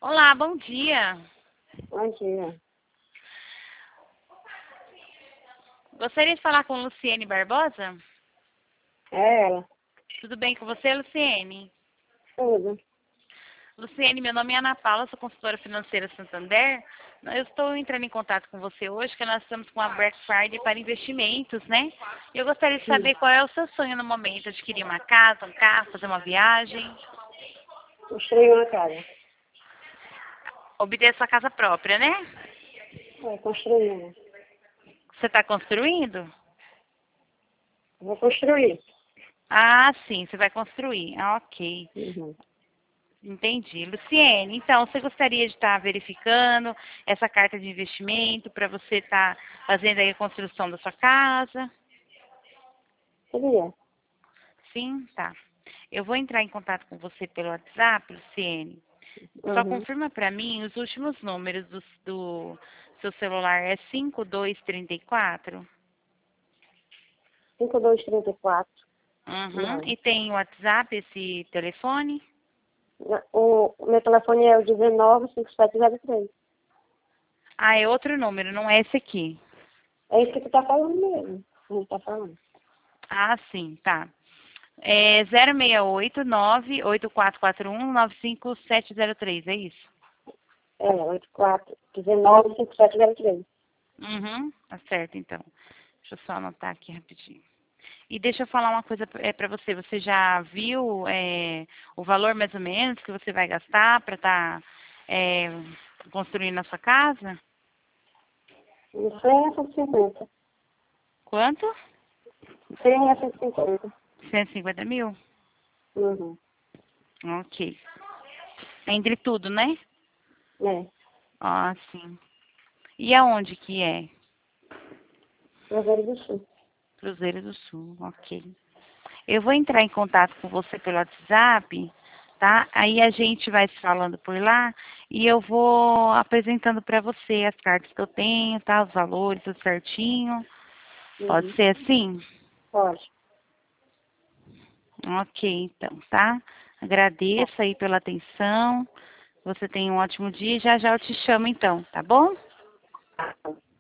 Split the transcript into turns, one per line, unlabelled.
Olá, bom dia.
Bom dia.
Gostaria de falar com Luciene Barbosa?
É ela.
Tudo bem com você, Luciene?
Tudo.
Luciene, meu nome é Ana Paula, sou consultora financeira Santander. Eu estou entrando em contato com você hoje, porque nós estamos com a Black Friday para investimentos, né? Eu gostaria de
Sim.
saber qual é o seu sonho no momento, adquirir uma casa, um carro, fazer uma viagem,
Construí uma casa.
obter sua casa própria, né?
Construí uma.
Você está construindo?
Vou construir.
Ah, sim, você vai construir. Ah, ok.
Uhum.
Entendi. Luciene, então, você gostaria de estar verificando essa carta de investimento para você estar fazendo aí a construção da sua casa?
Queria.
Sim? Tá. Eu vou entrar em contato com você pelo WhatsApp, Luciene. Só
Uhum.
confirma para mim os últimos números do seu celular. É 5234?
5234.
Uhum.
Não.
E tem o WhatsApp, esse telefone?
O meu telefone é o 195703.
Ah, é outro número, não é esse aqui.
É isso que tu tá falando mesmo. A gente tá falando.
Ah, sim, tá. É 068-98441-95703, é isso?
É, 195703.
Uhum, tá certo, então. Deixa eu só anotar aqui rapidinho. E deixa eu falar uma coisa para você. Você já viu o valor mais ou menos que você vai gastar para estar construindo a sua casa?
100 a 150.
Quanto?
100 a 150.
150 mil?
Uhum.
Ok. Entre tudo, né?
É.
Ah, sim. E aonde que é?
Cruzeiro do Sul.
Cruzeiro do Sul, ok. Eu vou entrar em contato com você pelo WhatsApp, tá? Aí a gente vai se falando por lá e eu vou apresentando para você as cartas que eu tenho, tá? Os valores, tudo certinho. Pode
Uhum.
ser assim?
Pode.
Ok, então, tá? Agradeço aí pela atenção. Você tenha um ótimo dia e já já eu te chamo então, tá bom?